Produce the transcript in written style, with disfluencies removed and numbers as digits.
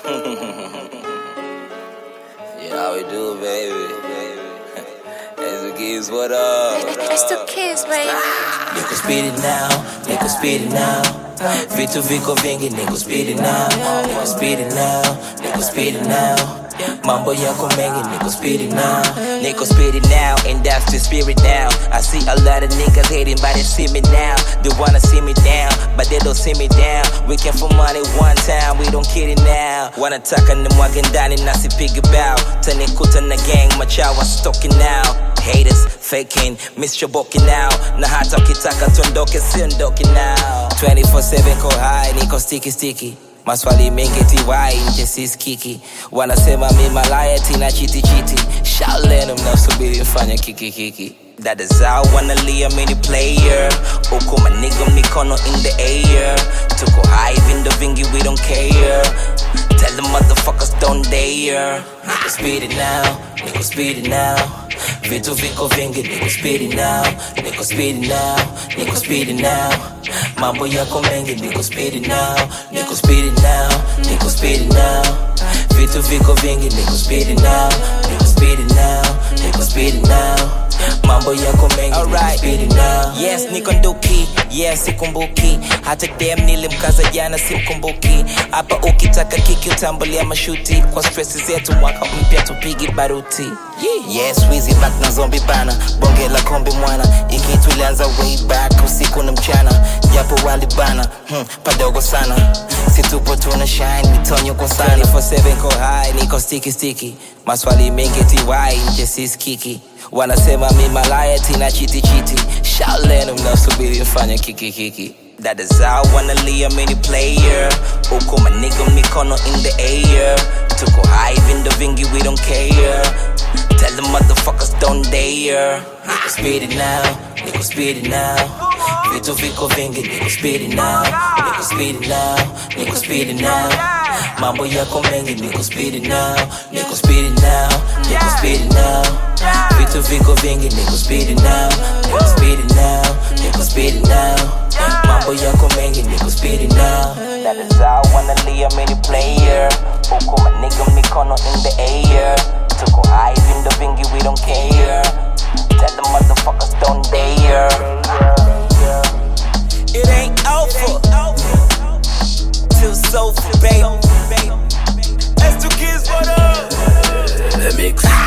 You know how we do, baby. As the kids, what up? It's the kids, baby. Niko speed it now, niko speed it now. Vitu viko vingi, niko speed it now. Niko speed it now, niko speed it now. Mambo yako mengi, niko speed it now. Niko speed it now, and that's the spirit now. I see a lot of niggas hating, but they see me now. They wanna see me down, but they don't see me down. We came for money one time, we don't kid it now. Wanataka nimwage ndani na sipige bow. Tanikuta na gang, machawa stalking now. Haters faking, mischoboki now. Na hata ukitaka tuondoke, siondoki now. 24/7 ko high, niko sticky. Maswali mengi tiwai, nje siskiki. Wanasema mi malaya, tina chiti. Shaolin mnasubiri mfanya kiki. That is how wanna live mini player. Uko maniga mikono in the air. Tuko high vindo vingi, we don't care. Tell the motherfuckers don't dare. Niko speed it now, niko speed it now. Vitu viko vingi, niko speed it now. Niko speed it now, niko speed it now. Mambo yako mengi, niko speed it now. Niko speed it now, niko speed it now. Vitu viko vingi, niko speed it now. Niko speed it now, niko speed it now. Mambo yako mengi, niko speed it now. Yes, niko nduki, yes, sikumbuki. Hata dem nilimkaza jana simkumbuki. Hapa ukitaka kiki utambulia mashuti. Kwa stressi zetu mwaka mpya tupigi baruti. Yes, Weezy back na zombie bana. Bonge la kombi mwana. Iki tulianza way back usiku na mchana. Japo wali bana, padogo sana. Situpo tuna shine, mitonyo kwa sana. 24/7 ko high, niko sticky. Maswali mengi tiwai, nje siskiki. Wanasema mi malaya, tina chiti. Shaolin mnasubiri mfanya kiki. That is how wanna live mini player. Uko maniga mikono in the air. Tuko high vindo vingi, we don't care. Tell the motherfuckers don't dare. Niko speed it now, niko speed it now. Vitu viko vingi, niko speed it now. Niko speed it now, niko speed it now. Mambo yako mengi, niko speed it now. Niko speed it now, niko speed it now. Vitu viko vingi, niko speed it now. Niko speed it now, niko speed it now. Mambo yako mengi, niko speed it now. That is how I wanna live mini player. Uko maniga mikono in the air. Tuko high vindo vingi, we don't care. Tell the motherfuckers don't dare. It ain't over till it's over, baby. That's two kids, what up? The mix.